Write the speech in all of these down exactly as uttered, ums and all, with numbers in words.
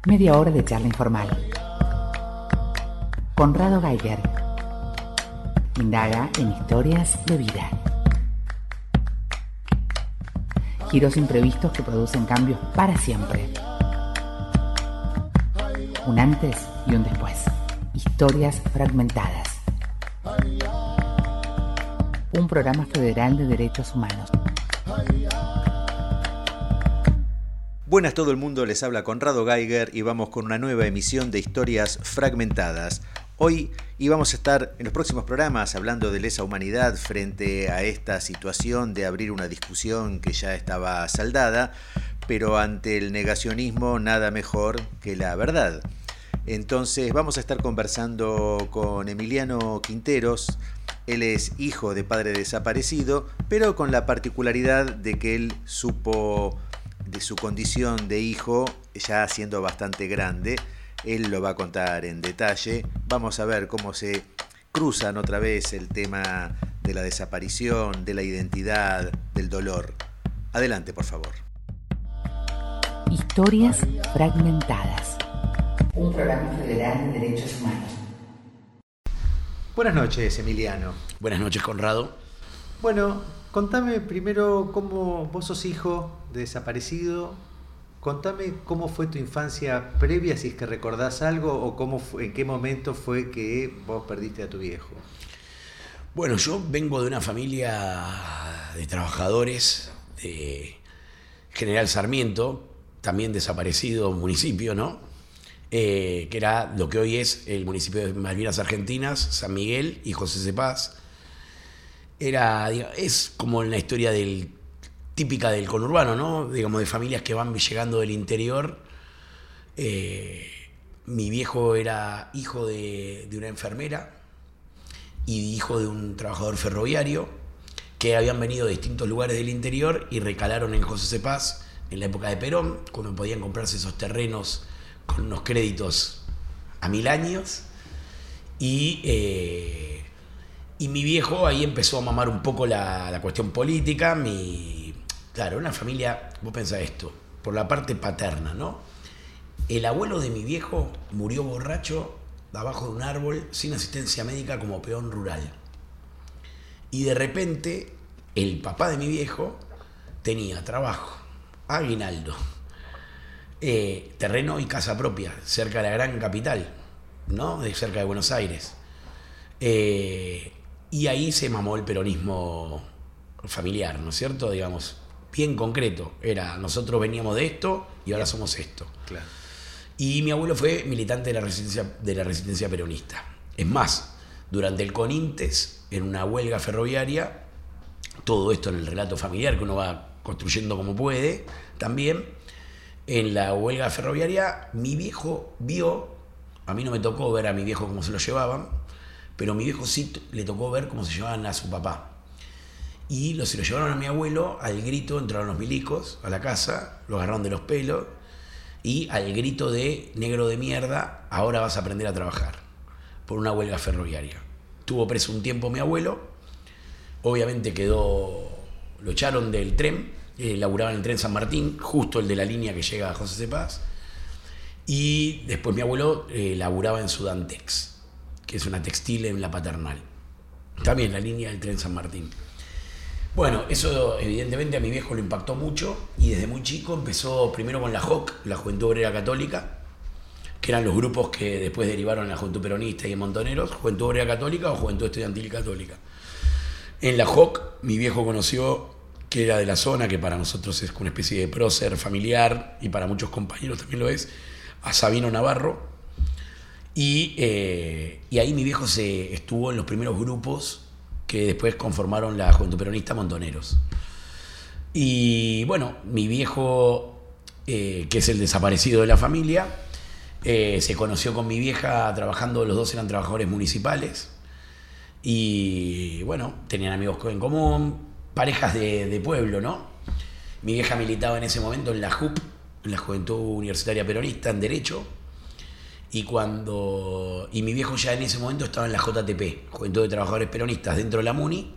Media hora de charla informal. Conrado Geiger indaga en historias de vida. Giros imprevistos que producen cambios para siempre. Un antes y un después. Historias fragmentadas. Un programa federal de derechos humanos. Buenas todo el mundo, les habla Conrado Geiger y vamos con una nueva emisión de Historias Fragmentadas. Hoy íbamos a estar en los próximos programas hablando de lesa humanidad frente a esta situación de abrir una discusión que ya estaba saldada, pero ante el negacionismo nada mejor que la verdad. Entonces vamos a estar conversando con Emiliano Quinteros. Él es hijo de padre desaparecido, pero con la particularidad de que él supo de su condición de hijo ya siendo bastante grande. Él lo va a contar en detalle. Vamos a ver cómo se cruzan otra vez el tema de la desaparición, de la identidad, del dolor. Adelante, por favor. Historias fragmentadas. Un programa federal de derechos humanos. Buenas noches, Emiliano. Buenas noches, Conrado. Bueno, contame primero cómo vos sos hijo de desaparecido. Contame cómo fue tu infancia previa, si es que recordás algo, o cómo fue, en qué momento fue que vos perdiste a tu viejo. Bueno, yo vengo de una familia de trabajadores de General Sarmiento, también desaparecido municipio, ¿no? Eh, que era lo que hoy es el municipio de Malvinas Argentinas, San Miguel y José Cepaz. Era, es como la historia del, típica del conurbano, ¿no? Digamos, de familias que van llegando del interior. Eh, mi viejo era hijo de, de una enfermera y hijo de un trabajador ferroviario que habían venido de distintos lugares del interior y recalaron en José Cepaz en la época de Perón, cuando podían comprarse esos terrenos con unos créditos a mil años. Y... Eh, Y mi viejo ahí empezó a mamar un poco la, la cuestión política. Mi, claro, una familia, vos pensás esto, por la parte paterna, ¿no? El abuelo de mi viejo murió borracho abajo de un árbol sin asistencia médica como peón rural. Y de repente, el papá de mi viejo tenía trabajo, aguinaldo, eh, terreno y casa propia, cerca de la gran capital, ¿no? De cerca de Buenos Aires. Eh, Y ahí se mamó el peronismo familiar, ¿no es cierto? Digamos, bien concreto. Era, nosotros veníamos de esto y ahora somos esto. Claro. Y mi abuelo fue militante de la resistencia, de la resistencia peronista. Es más, durante el Conintes, en una huelga ferroviaria, todo esto en el relato familiar que uno va construyendo como puede, también, en la huelga ferroviaria, mi viejo vio, a mí no me tocó ver a mi viejo cómo se lo llevaban, pero a mi viejo sí le tocó ver cómo se llevaban a su papá. Y lo, se lo llevaron a mi abuelo, al grito entraron los milicos a la casa, lo agarraron de los pelos, y al grito de negro de mierda, ahora vas a aprender a trabajar, por una huelga ferroviaria. Tuvo preso un tiempo mi abuelo, obviamente quedó, lo echaron del tren, eh, laburaba en el tren San Martín, justo el de la línea que llega a José Cepaz, y después mi abuelo eh, laburaba en Sudantex, que es una textil en la Paternal. También la línea del tren San Martín. Bueno, eso evidentemente a mi viejo lo impactó mucho y desde muy chico empezó primero con la J O C, la Juventud Obrera Católica, que eran los grupos que después derivaron en la Juventud Peronista y en Montoneros, Juventud Obrera Católica o Juventud Estudiantil Católica. En la J O C mi viejo conoció, que era de la zona, que para nosotros es una especie de prócer familiar y para muchos compañeros también lo es, a Sabino Navarro. Y, eh, y ahí mi viejo se estuvo en los primeros grupos que después conformaron la Juventud Peronista Montoneros. Y bueno, mi viejo, eh, que es el desaparecido de la familia, eh, se conoció con mi vieja trabajando, los dos eran trabajadores municipales. Y bueno, tenían amigos en común, parejas de, de pueblo, ¿no? Mi vieja militaba en ese momento en la J U P, en la Juventud Universitaria Peronista, en Derecho. Y cuando y mi viejo ya en ese momento estaba en la J T P, Juventud de Trabajadores Peronistas, dentro de la MUNI.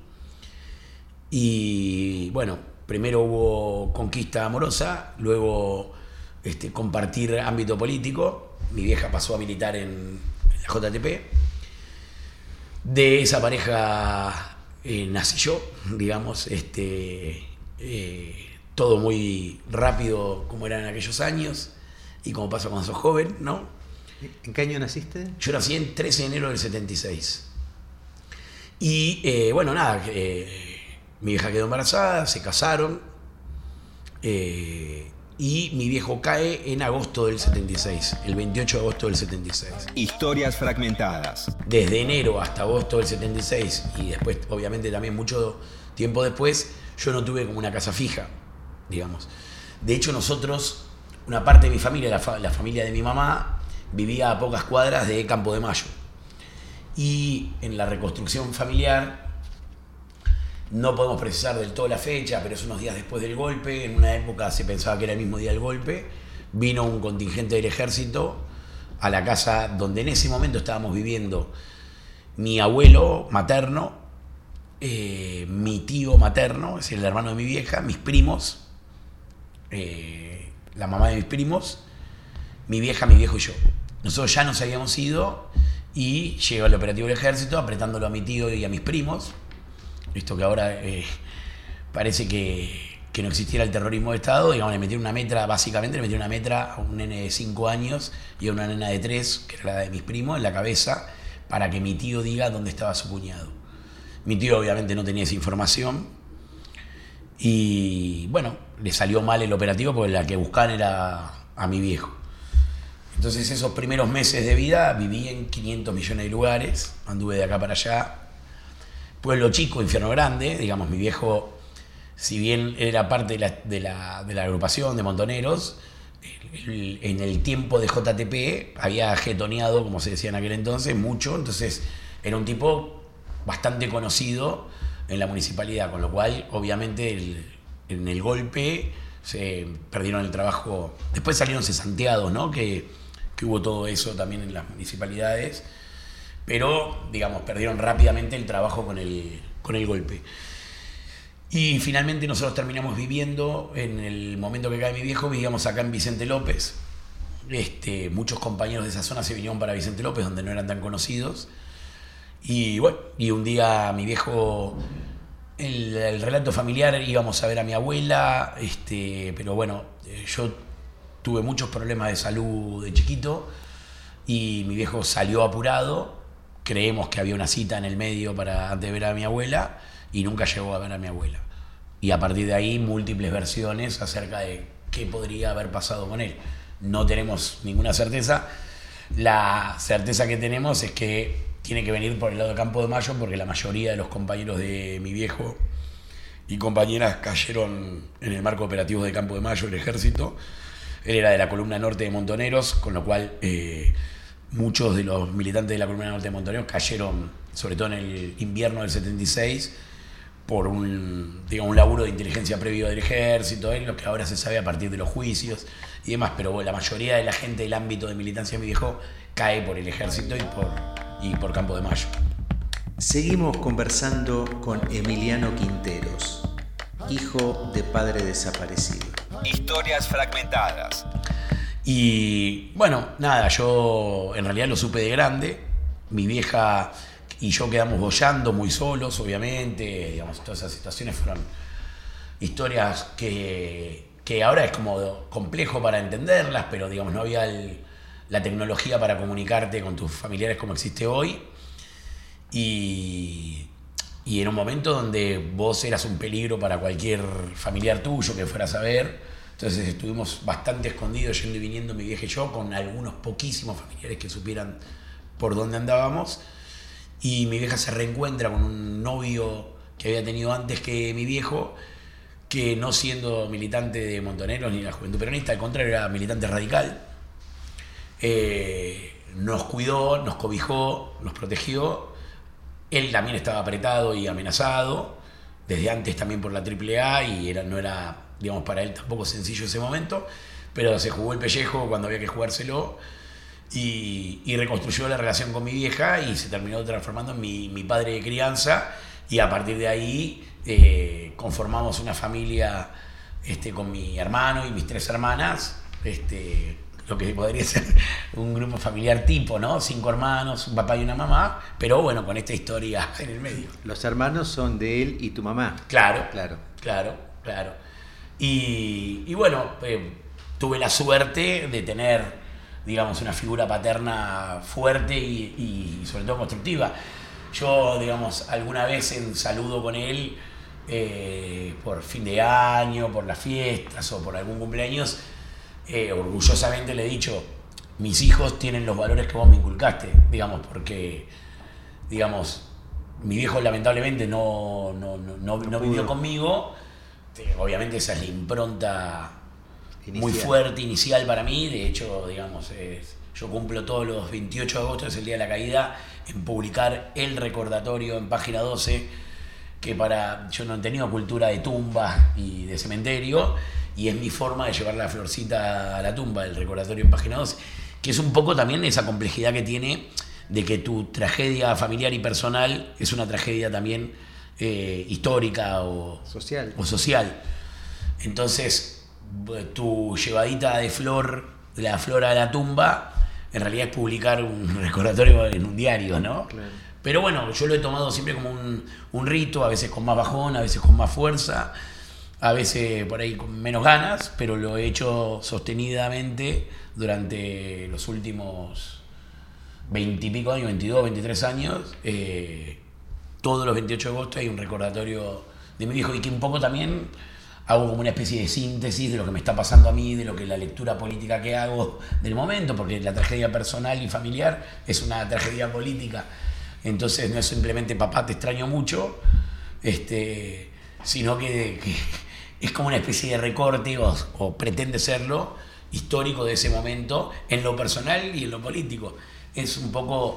Y bueno, primero hubo conquista amorosa, luego este, compartir ámbito político. Mi vieja pasó a militar en, en la J T P. De esa pareja eh, nací yo, digamos, este, eh, todo muy rápido como era en aquellos años y como pasa cuando sos joven, ¿no? ¿En qué año naciste? Yo nací en trece de enero del setenta y seis. Y eh, bueno, nada, eh, mi vieja quedó embarazada, se casaron eh, y mi viejo cae en agosto del setenta y seis, el veintiocho de agosto del setenta y seis. Historias fragmentadas. Desde enero hasta agosto del setenta y seis y después, obviamente también mucho tiempo después, yo no tuve como una casa fija, digamos. De hecho, nosotros, una parte de mi familia, la, fa- la familia de mi mamá, vivía a pocas cuadras de Campo de Mayo. Y en la reconstrucción familiar, no podemos precisar del todo la fecha, pero es unos días después del golpe, en una época se pensaba que era el mismo día del golpe, vino un contingente del ejército a la casa donde en ese momento estábamos viviendo mi abuelo materno, eh, mi tío materno, es decir, el hermano de mi vieja, mis primos, eh, la mamá de mis primos, mi vieja, mi viejo y yo. Nosotros ya nos habíamos ido y llegó el operativo del ejército apretándolo a mi tío y a mis primos. Esto que ahora eh, parece que, que no existiera el terrorismo de Estado, digamos, le metieron una metra, básicamente le metieron una metra a un nene de cinco años y a una nena de tres, que era la de mis primos, en la cabeza, para que mi tío diga dónde estaba su cuñado. Mi tío obviamente no tenía esa información y bueno, le salió mal el operativo porque la que buscaban era a mi viejo. Entonces esos primeros meses de vida viví en quinientos millones de lugares, anduve de acá para allá. Pueblo chico, infierno grande, digamos, mi viejo, si bien era parte de la, de la, de la agrupación de montoneros, el, en el tiempo de J T P había jetoneado, como se decía en aquel entonces, mucho, entonces era un tipo bastante conocido en la municipalidad, con lo cual obviamente el, en el golpe se perdieron el trabajo. Después salieron cesanteados, ¿no? Que, que hubo todo eso también en las municipalidades, pero, digamos, perdieron rápidamente el trabajo con el, con el golpe. Y finalmente nosotros terminamos viviendo, en el momento que cae mi viejo, vivíamos acá en Vicente López. Este, muchos compañeros de esa zona se vinieron para Vicente López, donde no eran tan conocidos. Y bueno, y un día mi viejo, el, el relato familiar, íbamos a ver a mi abuela, este, pero bueno, yo tuve muchos problemas de salud de chiquito y mi viejo salió apurado. Creemos que había una cita en el medio para antes de ver a mi abuela y nunca llegó a ver a mi abuela. Y a partir de ahí múltiples versiones acerca de qué podría haber pasado con él. No tenemos ninguna certeza. La certeza que tenemos es que tiene que venir por el lado de Campo de Mayo porque la mayoría de los compañeros de mi viejo y compañeras cayeron en el marco operativo de Campo de Mayo, el ejército. Él era de la columna norte de Montoneros, con lo cual eh, muchos de los militantes de la columna norte de Montoneros cayeron, sobre todo en el invierno del setenta y seis, por un, digamos, un laburo de inteligencia previo del ejército, ¿eh? Lo que ahora se sabe a partir de los juicios y demás, pero bueno, la mayoría de la gente del ámbito de militancia de mi viejo cae por el ejército y por, y por Campo de Mayo. Seguimos conversando con Emiliano Quinteros, hijo de padre desaparecido. Historias fragmentadas. Y bueno, nada, yo en realidad lo supe de grande. Mi vieja y yo quedamos boyando muy solos, obviamente. Digamos, todas esas situaciones fueron historias que, que ahora es como complejo para entenderlas, pero digamos, no había el, la tecnología para comunicarte con tus familiares como existe hoy. Y, y en un momento donde vos eras un peligro para cualquier familiar tuyo que fueras a ver. Entonces estuvimos bastante escondidos, yendo y viniendo mi vieja y yo, con algunos poquísimos familiares que supieran por dónde andábamos. Y mi vieja se reencuentra con un novio que había tenido antes que mi viejo, que no siendo militante de Montoneros ni de la Juventud Peronista, al contrario, era militante radical. Eh, nos cuidó, nos cobijó, nos protegió. Él también estaba apretado y amenazado, desde antes también por la triple A, y era, no era, digamos, para él tampoco sencillo ese momento, pero se jugó el pellejo cuando había que jugárselo y, y reconstruyó la relación con mi vieja y se terminó transformando en mi, mi padre de crianza, y a partir de ahí eh, conformamos una familia este, con mi hermano y mis tres hermanas, este, lo que podría ser un grupo familiar tipo, ¿no? Cinco hermanos, un papá y una mamá, pero bueno, con esta historia en el medio. Los hermanos son de él y tu mamá. Claro, Claro. claro, claro. Y, y bueno, eh, tuve la suerte de tener, digamos, una figura paterna fuerte y, y sobre todo constructiva. Yo, digamos, alguna vez en saludo con él, eh, por fin de año, por las fiestas o por algún cumpleaños, eh, orgullosamente le he dicho, mis hijos tienen los valores que vos me inculcaste, digamos, porque, digamos, mi viejo lamentablemente no, no, no, no, no vivió conmigo. Obviamente esa es la impronta inicial. Muy fuerte, inicial para mí. De hecho, digamos, es, yo cumplo todos los veintiocho de agosto, es el día de la caída, en publicar el recordatorio en página doce, que para yo no he tenido cultura de tumba y de cementerio, y es mi forma de llevar la florcita a la tumba, el recordatorio en página doce, que es un poco también esa complejidad que tiene de que tu tragedia familiar y personal es una tragedia también eh, histórica o social. o social. Entonces, tu llevadita de flor, de la flor a la tumba, en realidad es publicar un recordatorio en un diario, ¿no? Claro. Pero bueno, yo lo he tomado siempre como un, un rito, a veces con más bajón, a veces con más fuerza, a veces por ahí con menos ganas, pero lo he hecho sostenidamente durante los últimos veintipico años, veintidós, veintitrés años. Eh, todos los veintiocho de agosto hay un recordatorio de mi viejo, y que un poco también hago como una especie de síntesis de lo que me está pasando a mí, de lo que la lectura política que hago del momento, porque la tragedia personal y familiar es una tragedia política. Entonces no es simplemente papá, te extraño mucho, este, sino que, que es como una especie de recorte, o, o pretende serlo, histórico de ese momento, en lo personal y en lo político. Es un poco,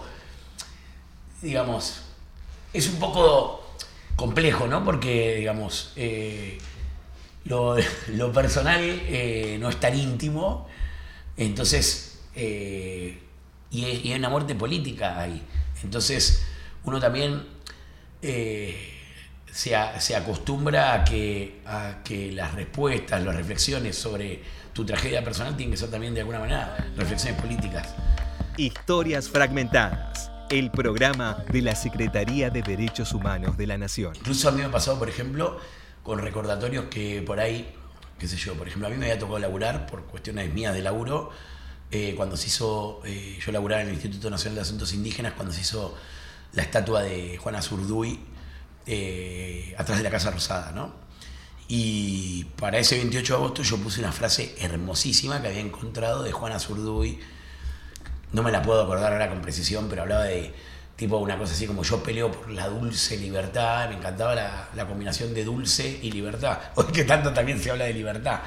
digamos, es un poco complejo, ¿no? Porque, digamos, eh, lo, lo personal eh, no es tan íntimo, entonces, eh, y, es, y hay una muerte política ahí. Entonces, uno también eh, se, a, se acostumbra a que, a que las respuestas, las reflexiones sobre tu tragedia personal tienen que ser también de alguna manera reflexiones políticas. Historias Fragmentadas, el programa de la Secretaría de Derechos Humanos de la Nación. Incluso a mí me ha pasado, por ejemplo, con recordatorios que por ahí, qué sé yo, por ejemplo, a mí me había tocado laburar por cuestiones mías de laburo, eh, cuando se hizo, eh, yo laburaba en el Instituto Nacional de Asuntos Indígenas, cuando se hizo la estatua de Juana Zurduy eh, atrás de la Casa Rosada, ¿no? Y para ese veintiocho de agosto yo puse una frase hermosísima que había encontrado de Juana Zurduy. No me la puedo acordar ahora con precisión, pero hablaba de tipo una cosa así como: yo peleo por la dulce libertad. Me encantaba la, la combinación de dulce y libertad. Hoy que tanto también se habla de libertad.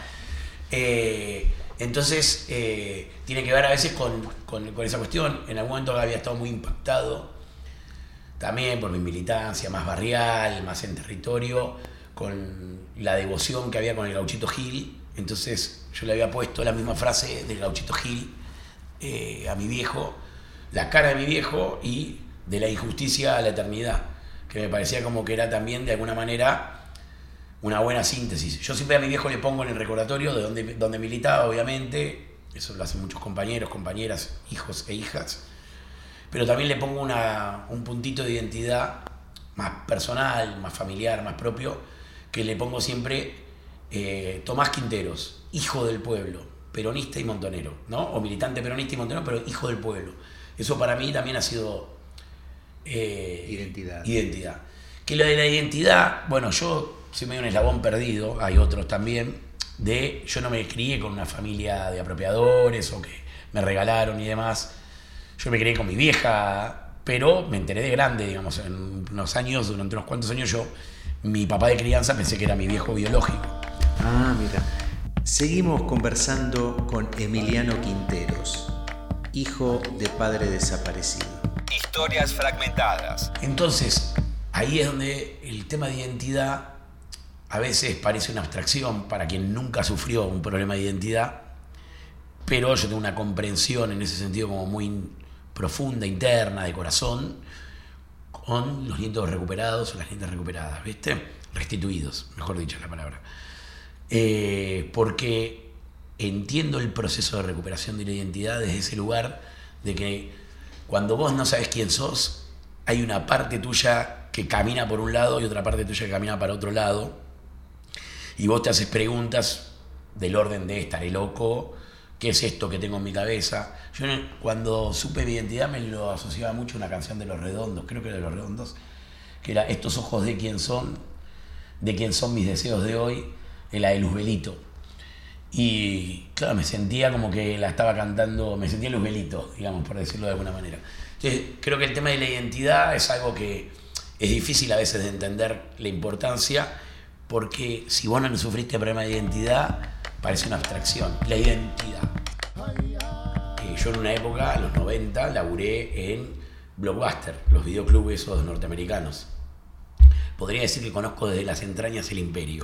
Eh, entonces, eh, tiene que ver a veces con, con, con esa cuestión. En algún momento había estado muy impactado, también por mi militancia más barrial, más en territorio, con la devoción que había con el Gauchito Gil. Entonces, yo le había puesto la misma frase del Gauchito Gil Eh, a mi viejo, la cara de mi viejo, y de la injusticia a la eternidad, que me parecía como que era también de alguna manera una buena síntesis. Yo siempre a mi viejo le pongo en el recordatorio de donde, donde militaba, obviamente, eso lo hacen muchos compañeros, compañeras, hijos e hijas, pero también le pongo una, un puntito de identidad más personal, más familiar, más propio, que le pongo siempre eh, Tomás Quinteros, hijo del pueblo, peronista y montonero, ¿no? O militante peronista y montonero, pero hijo del pueblo. Eso para mí también ha sido eh, identidad. identidad. Que lo de la identidad, bueno, yo soy medio un eslabón perdido, hay otros también, de yo no me crié con una familia de apropiadores o que me regalaron y demás. Yo me crié con mi vieja, pero me enteré de grande, digamos, en unos años, durante unos cuantos años yo, mi papá de crianza pensé que era mi viejo biológico. Ah, mira. Seguimos conversando con Emiliano Quinteros, hijo de padre desaparecido. Historias fragmentadas. Entonces, ahí es donde el tema de identidad a veces parece una abstracción para quien nunca sufrió un problema de identidad, pero yo tengo una comprensión en ese sentido como muy profunda, interna, de corazón, con los nietos recuperados o las nietas recuperadas, ¿viste? Restituidos, mejor dicho la palabra. Eh, porque entiendo el proceso de recuperación de la identidad desde ese lugar de que cuando vos no sabes quién sos, hay una parte tuya que camina por un lado y otra parte tuya que camina para otro lado, y vos te haces preguntas del orden de ¿estaré loco? ¿Qué es esto que tengo en mi cabeza? Yo cuando supe mi identidad me lo asociaba mucho a una canción de Los Redondos, creo que era de Los Redondos, que era Estos ojos de quién son, de quién son mis deseos de hoy, en la de Luzbelito. Y claro, me sentía como que la estaba cantando, me sentía Luzbelito, digamos, por decirlo de alguna manera. Entonces, creo que el tema de la identidad es algo que es difícil a veces de entender la importancia, porque si vos no sufriste problema de identidad, parece una abstracción. La identidad. Eh, yo en una época, en los noventa, laburé en Blockbuster, los videoclubes esos norteamericanos. Podría decir que conozco desde las entrañas el imperio.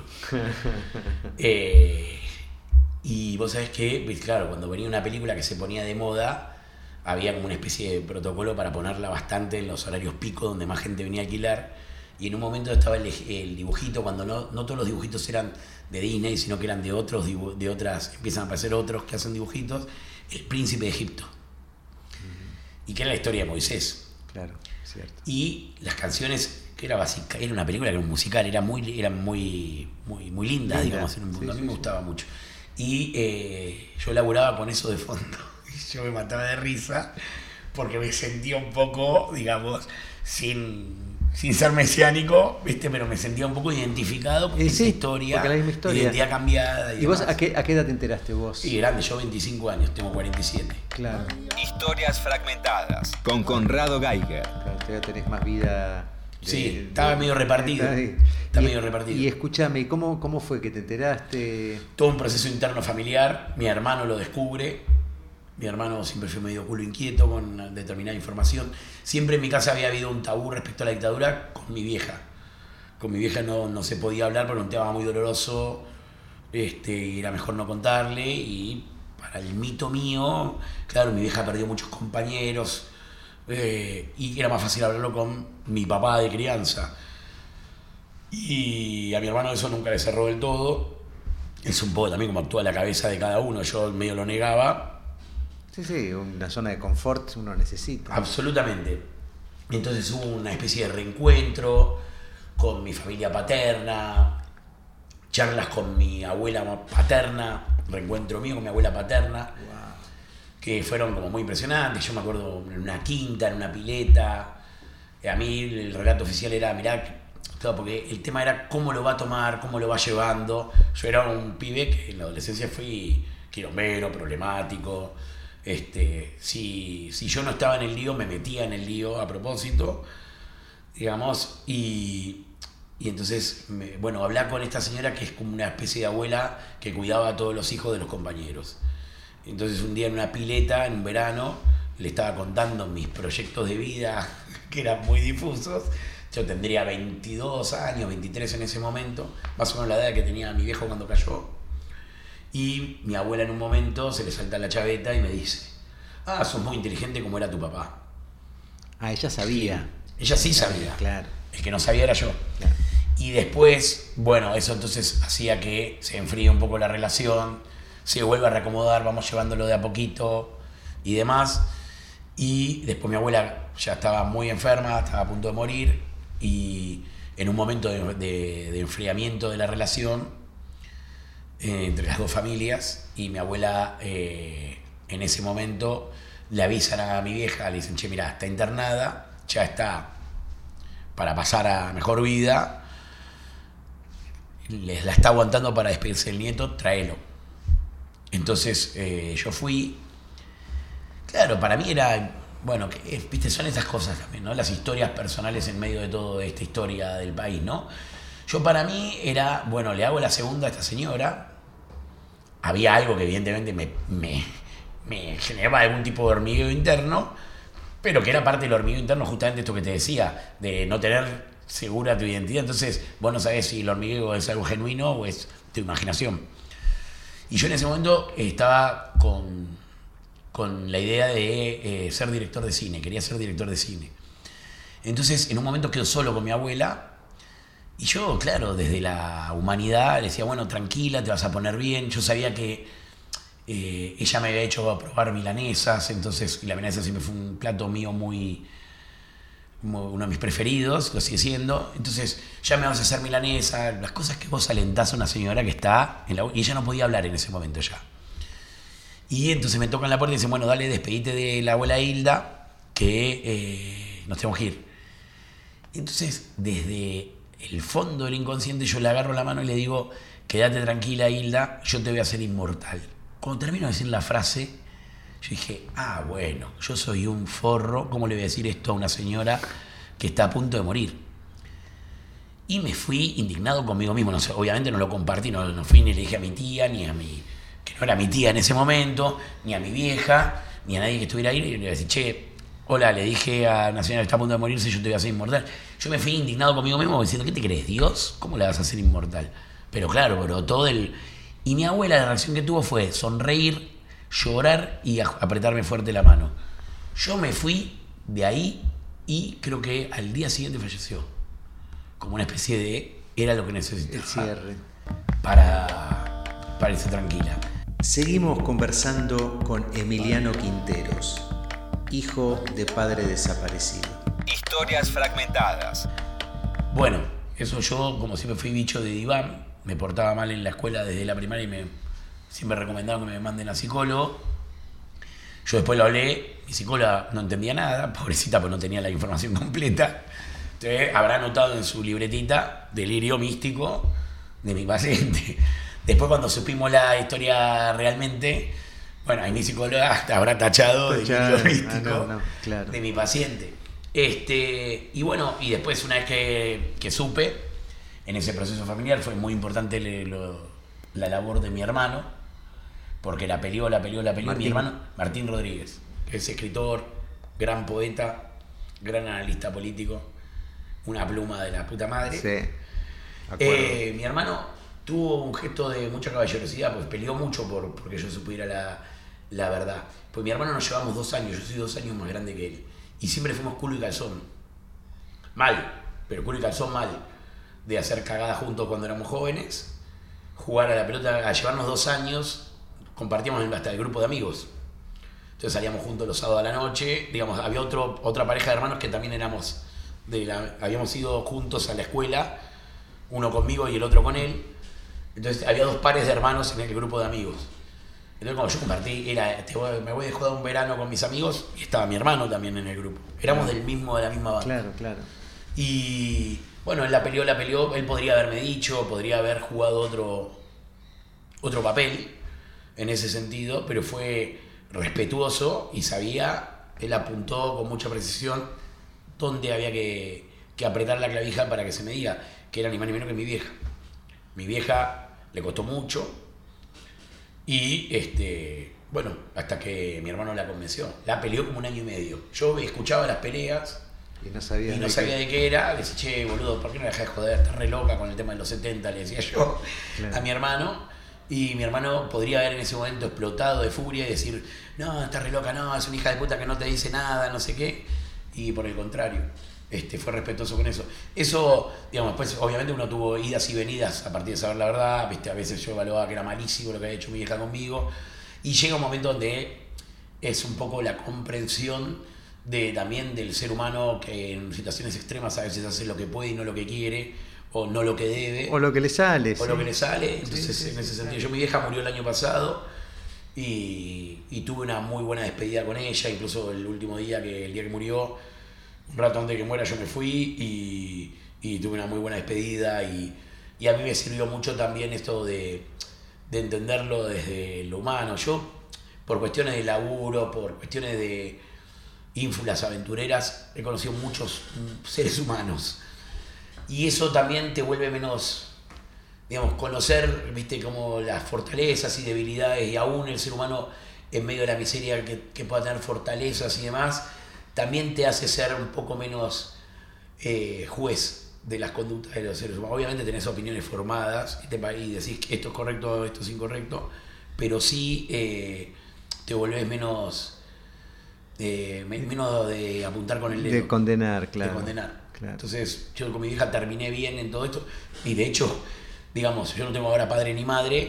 eh, y vos sabés que, claro, cuando venía una película que se ponía de moda, había como una especie de protocolo para ponerla bastante en los horarios pico, donde más gente venía a alquilar. Y en un momento estaba el, el dibujito, cuando no, no todos los dibujitos eran de Disney, sino que eran de otros, de otras, empiezan a aparecer otros que hacen dibujitos, El Príncipe de Egipto. Uh-huh. Y que era la historia de Moisés. Claro, cierto. Y las canciones, que era básica, era una película que era un musical, era muy, eran muy, muy, muy lindas, Linda. digamos, en un mundo. Sí, a mí sí, me gustaba sí. mucho. Y eh, yo laburaba con eso de fondo. Y yo me mataba de risa, porque me sentía un poco, digamos, sin... sin ser mesiánico, ¿viste? Pero me sentía un poco identificado con sí, esa historia, la misma historia, identidad cambiada. ¿Y, ¿Y vos a qué, a qué edad te enteraste vos? Sí, grande, yo veinticinco años, tengo cuarenta y siete. Claro. Historias fragmentadas. Con Conrado Geiger. Claro, todavía tenés más vida. De, sí, de, estaba de, medio repartido. De, Está y, medio repartido. Y escúchame, ¿cómo, ¿cómo fue que te enteraste? Todo un proceso interno familiar, mi hermano lo descubre. Mi hermano siempre fue medio culo inquieto con determinada información. Siempre en mi casa había habido un tabú respecto a la dictadura con mi vieja. Con mi vieja no, no se podía hablar porque era un tema muy doloroso. Este, era mejor no contarle. Y para el mito mío, claro, mi vieja perdió muchos compañeros. Eh, y era más fácil hablarlo con mi papá de crianza. Y a mi hermano eso nunca le cerró del todo. Es un poco también como actúa la cabeza de cada uno. Yo medio lo negaba. Sí, sí, una zona de confort uno necesita. Absolutamente. Entonces hubo una especie de reencuentro con mi familia paterna, charlas con mi abuela paterna, reencuentro mío con mi abuela paterna, wow. que fueron como muy impresionantes. Yo me acuerdo en una quinta, en una pileta. A mí el relato oficial era, mirá, todo, porque el tema era cómo lo va a tomar, cómo lo va llevando. Yo era un pibe que en la adolescencia fui quilombero, problemático. Este, si, si yo no estaba en el lío, me metía en el lío a propósito, digamos, y, y entonces, me, bueno, hablar con esta señora que es como una especie de abuela que cuidaba a todos los hijos de los compañeros. Entonces un día en una pileta, en un verano, le estaba contando mis proyectos de vida, que eran muy difusos. Yo tendría veintidós años, veintitrés en ese momento, más o menos la edad que tenía mi viejo cuando cayó. Y mi abuela en un momento se le salta la chaveta y me dice, ah, sos muy inteligente como era tu papá. Ah, ella sabía. Ella sí sabía. Claro. El que no sabía era yo. Claro. Y después, bueno, eso entonces hacía que se enfríe un poco la relación, se vuelva a reacomodar, vamos llevándolo de a poquito y demás. Y después mi abuela ya estaba muy enferma, estaba a punto de morir, y en un momento de, de, de enfriamiento de la relación, Eh, entre las dos familias, y mi abuela eh, en ese momento le avisan a mi vieja, le dicen, che, mirá, está internada, ya está para pasar a mejor vida, les la está aguantando para despedirse del nieto, tráelo. Entonces eh, yo fui, claro, para mí era, bueno, que, eh, viste, son esas cosas también, ¿no? Las historias personales en medio de toda esta historia del país, ¿no? Yo para mí era, bueno, le hago la segunda a esta señora. Había algo que evidentemente me, me, me generaba algún tipo de hormigueo interno, pero que era parte del hormigueo interno justamente esto que te decía, de no tener segura tu identidad. Entonces vos no sabés si el hormigueo es algo genuino o es tu imaginación. Y yo en ese momento estaba con, con la idea de eh, ser director de cine, quería ser director de cine. Entonces en un momento quedo solo con mi abuela. Y yo, claro, desde la humanidad le decía, bueno, tranquila, te vas a poner bien. Yo sabía que Eh, ella me había hecho probar milanesas, entonces la milanesa siempre fue un plato mío muy, muy, uno de mis preferidos, lo sigue siendo. Entonces ya me vas a hacer milanesa, las cosas que vos alentás a una señora que está en la, y ella no podía hablar en ese momento ya. Y entonces me tocan la puerta y dicen, bueno, dale, despedite de la abuela Hilda, que eh, nos tenemos que ir. Entonces, desde el fondo del inconsciente, yo le agarro la mano y le digo, quédate tranquila, Hilda, yo te voy a hacer inmortal. Cuando termino de decir la frase, yo dije, ah, bueno, yo soy un forro, ¿cómo le voy a decir esto a una señora que está a punto de morir? Y me fui indignado conmigo mismo, no sé, obviamente no lo compartí, no, no fui ni le dije a mi tía, ni a mi, que no era mi tía en ese momento, ni a mi vieja, ni a nadie que estuviera ahí, y le iba a decir, che, hola, le dije a una señora que está a punto de morirse, yo te voy a hacer inmortal. Yo me fui indignado conmigo mismo diciendo, ¿qué te crees, Dios? ¿Cómo le vas a hacer inmortal? Pero claro, pero todo el... Y mi abuela, la reacción que tuvo fue sonreír, llorar y apretarme fuerte la mano. Yo me fui de ahí y creo que al día siguiente falleció. Como una especie de... Era lo que necesitaba. El cierre. Para, para irse tranquila. Seguimos conversando con Emiliano Quinteros, hijo de padre desaparecido. Historias fragmentadas. Bueno, eso yo, como siempre fui bicho de diván, me portaba mal en la escuela desde la primaria y me siempre recomendaban que me manden a psicólogo. Yo después lo hablé, mi psicóloga no entendía nada, pobrecita, porque no tenía la información completa. Entonces habrá anotado en su libretita delirio místico de mi paciente. Después, cuando supimos la historia realmente, bueno, ahí mi psicóloga habrá tachado de delirio místico ah, no, no, claro. de mi paciente. Este, y bueno, y después, una vez que, que supe, en ese proceso familiar fue muy importante le, lo, la labor de mi hermano, porque la peleó, la peleó, la peleó. Martín. Mi hermano, Martín Rodríguez, que es escritor, gran poeta, gran analista político, una pluma de la puta madre. Sí, eh, mi hermano tuvo un gesto de mucha caballerosidad, pues peleó mucho por porque yo supiera la, la verdad. Pues mi hermano nos llevamos dos años, yo soy dos años más grande que él, y siempre fuimos culo y calzón. Mal, pero culo y calzón mal. De hacer cagadas juntos cuando éramos jóvenes, jugar a la pelota, a llevarnos dos años, compartíamos hasta el grupo de amigos. Entonces salíamos juntos los sábados a la noche, digamos, había otro, otra pareja de hermanos que también éramos, de la, habíamos ido juntos a la escuela, uno conmigo y el otro con él. Entonces había dos pares de hermanos en el grupo de amigos. Entonces cuando yo compartí, era, te voy, me voy de joda un verano con mis amigos, y estaba mi hermano también en el grupo. Éramos del mismo, de la misma banda. Claro, claro. Y bueno, él la peleó, la peleó, él podría haberme dicho, podría haber jugado otro, otro papel en ese sentido, pero fue respetuoso y sabía, él apuntó con mucha precisión dónde había que, que apretar la clavija para que se me diga, que era ni más ni menos que mi vieja. Mi vieja le costó mucho y este, bueno, hasta que mi hermano la convenció. La peleó como un año y medio. Yo escuchaba las peleas y no sabía, y no de, sabía qué. de qué era. Le decía, che, boludo, ¿por qué no la dejás de joder? Estás re loca con el tema de los setenta, le decía yo claro. a mi hermano. Y mi hermano podría haber en ese momento explotado de furia y decir, no, estás re loca, no, es una hija de puta que no te dice nada, no sé qué. Y por el contrario, este, fue respetuoso con eso. Eso, digamos, después obviamente uno tuvo idas y venidas a partir de saber la verdad, viste, a veces yo evaluaba que era malísimo lo que había hecho mi vieja conmigo. Y llega un momento donde es un poco la comprensión de, también del ser humano que en situaciones extremas a veces hace lo que puede y no lo que quiere, o no lo que debe. O lo que le sale. O sí. lo que le sale. Entonces, sí, sí, en ese sí, sentido, claro. yo mi vieja murió el año pasado y, y tuve una muy buena despedida con ella, incluso el último día, que el día que murió, un rato antes de que muera yo me fui y, y tuve una muy buena despedida y, y a mí me sirvió mucho también esto de, de entenderlo desde lo humano. Yo, por cuestiones de laburo, por cuestiones de ínfulas aventureras, he conocido muchos seres humanos y eso también te vuelve menos, digamos, conocer, viste, como las fortalezas y debilidades, y aún el ser humano en medio de la miseria que, que pueda tener fortalezas y demás, también te hace ser un poco menos eh, juez de las conductas de los seres humanos. Obviamente tenés opiniones formadas y, te, y decís que esto es correcto, esto es incorrecto, pero sí eh, te volvés menos, eh, menos de apuntar con el dedo. De condenar, claro. De condenar. Claro. Entonces yo con mi hija terminé bien en todo esto y de hecho, digamos, yo no tengo ahora padre ni madre,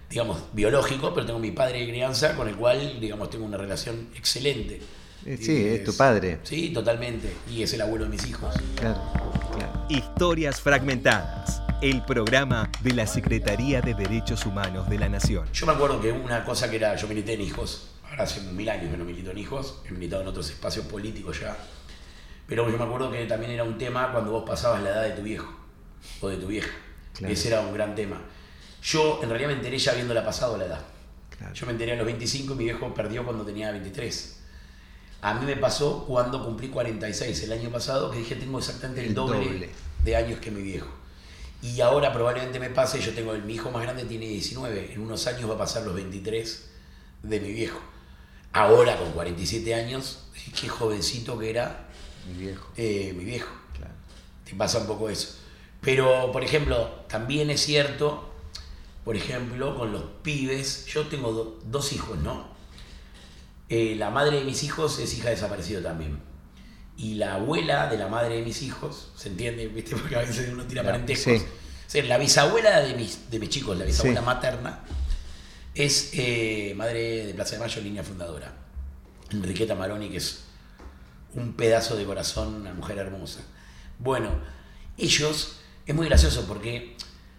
digamos, biológico, pero tengo mi padre de crianza con el cual, digamos, tengo una relación excelente. Sí, es, es tu padre. Sí, totalmente. Y es el abuelo de mis hijos. Claro, claro. Historias Fragmentadas, el programa de la Secretaría de Derechos Humanos de la Nación. Yo me acuerdo que una cosa que era, yo milité en Hijos, ahora hace mil años que no milito en Hijos, he militado en otros espacios políticos ya, pero yo me acuerdo que también era un tema cuando vos pasabas la edad de tu viejo o de tu vieja. Claro. Ese era un gran tema. Yo en realidad me enteré ya habiéndola pasado la edad. Claro. Yo me enteré a los veinticinco y mi viejo perdió cuando tenía veintitrés. A mí me pasó cuando cumplí cuarenta y seis el año pasado, que dije tengo exactamente el, el doble, doble de años que mi viejo. Y ahora probablemente me pase, yo tengo, mi hijo más grande tiene diecinueve, en unos años va a pasar los veintitrés de mi viejo. Ahora con cuarenta y siete años, qué jovencito que era mi viejo. Eh, mi viejo. Claro. Te pasa un poco eso. Pero, por ejemplo, también es cierto, por ejemplo, con los pibes, yo tengo do, dos hijos, ¿no? Eh, la madre de mis hijos es hija de desaparecido también. Y la abuela de la madre de mis hijos, ¿se entiende? ¿Viste? Porque a veces uno tira parentescos. Sí. O sea, la bisabuela de mis, de mis chicos, la bisabuela sí. materna, es eh, madre de Plaza de Mayo, línea fundadora. Enriqueta Maroni, que es un pedazo de corazón, una mujer hermosa. Bueno, ellos, es muy gracioso porque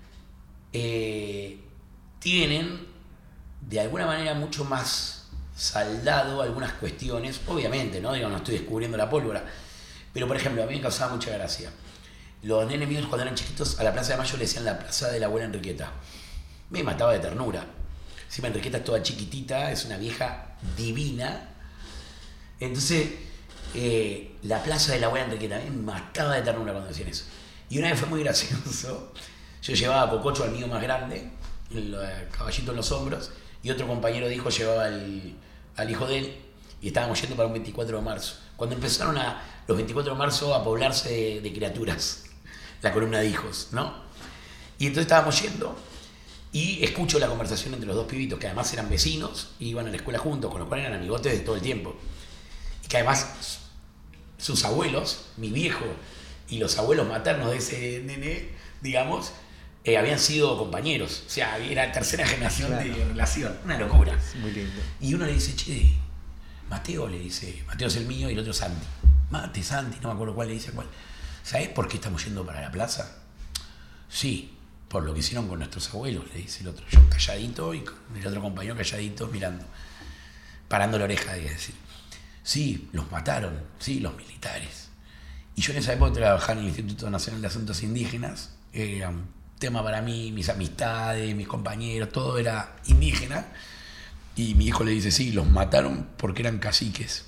eh, tienen de alguna manera mucho más saldado algunas cuestiones, obviamente, ¿no? Digo, no estoy descubriendo la pólvora, pero por ejemplo, a mí me causaba mucha gracia. Los nenes míos cuando eran chiquitos a la Plaza de Mayo le decían la plaza de la abuela Enriqueta. Me mataba de ternura. Encima Enriqueta es toda chiquitita, es una vieja divina. Entonces, eh, la plaza de la abuela Enriqueta me mataba de ternura cuando decían eso. Y una vez fue muy gracioso. Yo llevaba a Cococho, al mío más grande, el caballito en los hombros, y otro compañero de hijo llevaba al, al hijo de él, y estábamos yendo para un veinticuatro de marzo. Cuando empezaron a, los veinticuatro de marzo a poblarse de, de criaturas, la columna de hijos, ¿no? Y entonces estábamos yendo, y escucho la conversación entre los dos pibitos, que además eran vecinos, y iban a la escuela juntos, con los cuales eran amigotes de todo el tiempo. Y que además sus abuelos, mi viejo y los abuelos maternos de ese nene, digamos, eh, habían sido compañeros. O sea, era tercera generación claro. de relación. Una locura. Es muy lindo. Y uno le dice, che, Mateo le dice, Mateo es el mío y el otro Santi. Mate, Santi, no me acuerdo cuál le dice cuál. ¿Sabés por qué estamos yendo para la plaza? Sí, por lo que hicieron con nuestros abuelos, le dice el otro. Yo calladito y el otro compañero calladito mirando, parando la oreja, de decir. Sí, los mataron, sí, los militares. Y yo en esa época trabajaba en el Instituto Nacional de Asuntos Indígenas, era un tema para mí, mis amistades, mis compañeros, todo era indígena. Y mi hijo le dice, sí, los mataron porque eran caciques.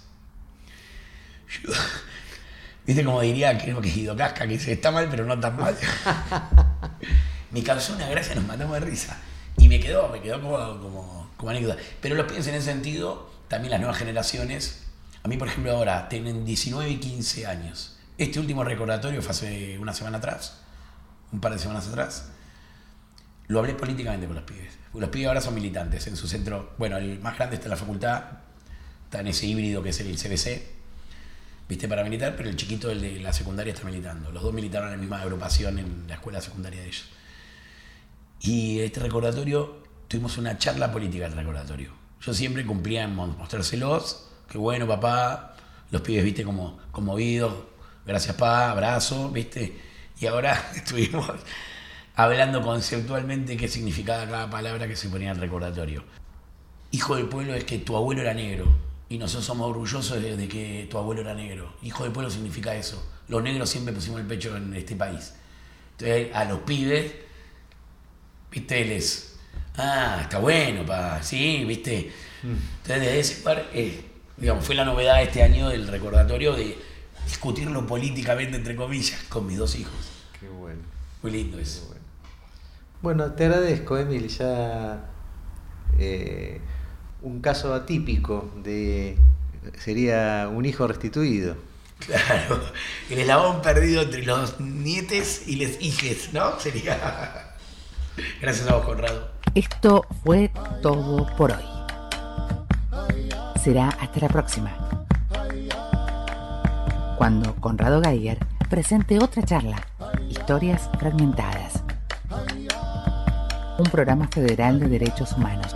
Yo, ¿viste como diría, creo que es Guido Casca, que dice, está mal, pero no tan mal? Me causó una gracia, nos matamos de risa. Y me quedó, me quedó como, como, como anécdota. Pero los pienso en ese sentido, también las nuevas generaciones. A mí, por ejemplo, ahora tienen diecinueve y quince años. Este último recordatorio fue hace una semana atrás, un par de semanas atrás. Lo hablé políticamente con los pibes. Los pibes ahora son militantes en su centro. Bueno, el más grande está en la facultad, está en ese híbrido que es el C B C, viste, para militar, pero el chiquito, el de la secundaria, está militando. Los dos militaron en la misma agrupación en la escuela secundaria de ellos. Y este recordatorio, tuvimos una charla política del recordatorio. Yo siempre cumplía en mostrárselos. Qué bueno, papá, los pibes, viste, como conmovidos, gracias, papá, abrazo, viste. Y ahora estuvimos hablando conceptualmente qué significaba cada palabra que se ponía en el recordatorio. Hijo del pueblo es que tu abuelo era negro, y nosotros somos orgullosos de, de que tu abuelo era negro. Hijo del pueblo significa eso. Los negros siempre pusimos el pecho en este país. Entonces, a los pibes, viste, les, ah, está bueno, papá, sí, viste. Entonces, desde ese par, eh, digamos, fue la novedad este año del recordatorio de discutirlo políticamente, entre comillas, con mis dos hijos. Qué bueno. Muy lindo eso. Bueno. bueno, te agradezco, Emil. Ya eh, un caso atípico de sería un hijo restituido. Claro, el eslabón perdido entre los nietes y les hijes, ¿no? Sería. Gracias a vos, Conrado. Esto fue todo por hoy. Será hasta la próxima, cuando Conrado Geiger presente otra charla, Historias Fragmentadas. un programa federal de derechos humanos.